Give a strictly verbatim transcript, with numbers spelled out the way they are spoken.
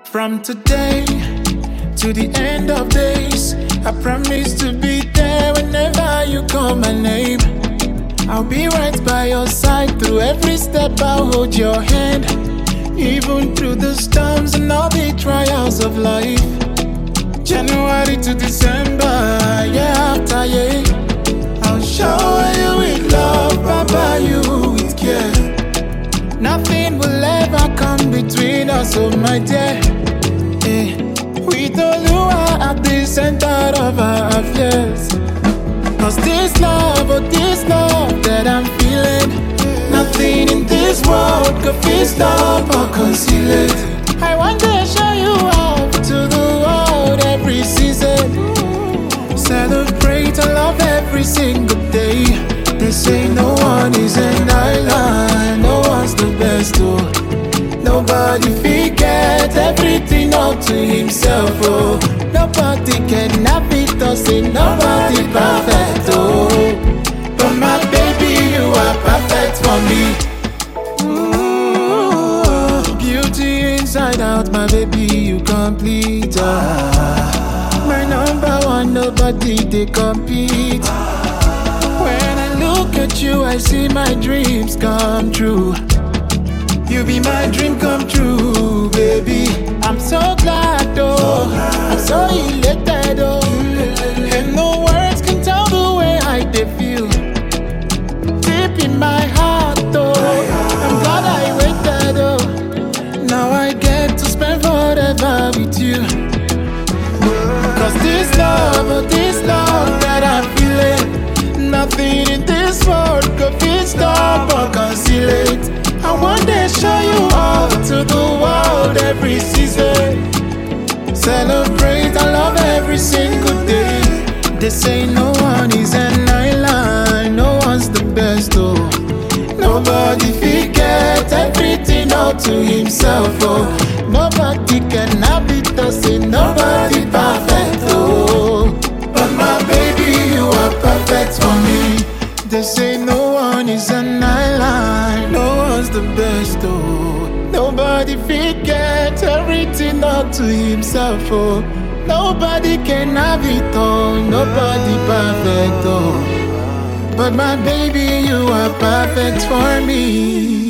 From today to the end of days, I promise to be there whenever you call my name. I'll be right by your side through every step. I'll hold your hand, even through the storms and all the trials of life. January to December, year after year, I'll shower you with love, pamper you with care. Nothing will ever come between us, oh my dear. Eh, with Oluwa at the center of our affairs. Cause this love, oh this love that I'm feeling, nothing in this world could fit, stop or conceal it. I want to show you off to the world every season. Celebrate and love every single day. They say no one is an island, no one's the best, oh. Nobody forget everything up to himself, oh. Nobody can have it, or say nobody perfect, oh. But my baby, you are perfect for me. Ooh, beauty inside out, my baby, you complete, oh. My number one, nobody they compete. When I look at you, I see my dreams come true. You be my dream come true, baby. I'm so glad, oh, I'm so elated, oh. And no words can tell the way I dey feel. Deep in my heart, oh, I'm glad I waited, oh. Now I get to spend forever with you. Cause this love, oh, this love that I'm feeling, nothing in this world could fit, stop or conceal it. I want to show you all to the world every season. Celebrate and love every single day. They say no one is an island, no one's the best, oh. Nobody forget everything all to himself, oh. Nobody can have it, or say nobody perfect, oh. But my baby, you are perfect for me. They say no one is an island, no one's the best, oh. Nobody forget everything up to himself, oh. Nobody can have it all, nobody perfect, oh. But my baby, you are perfect for me.